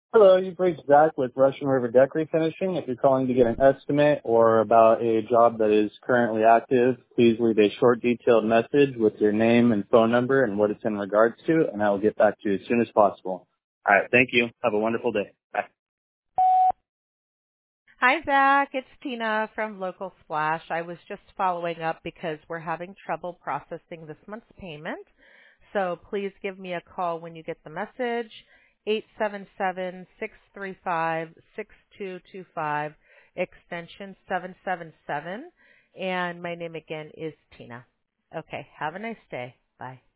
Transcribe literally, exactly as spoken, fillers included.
Hello, you've reached Zach with Russian River Deck Refinishing. If you're calling to get an estimate or about a job that is currently active, please leave a short detailed message with your name and phone number and what it's in regards to, and I will get back to you as soon as possible. All right, thank you. Have a wonderful day. Bye. Hi, Zach. It's Tina from Local Splash. I was just following up because we're having trouble processing this month's payment. So please give me a call when you get the message, eight seven seven, six three five, six two two five, extension seven seven seven. And my name again is Tina. Okay, have a nice day. Bye.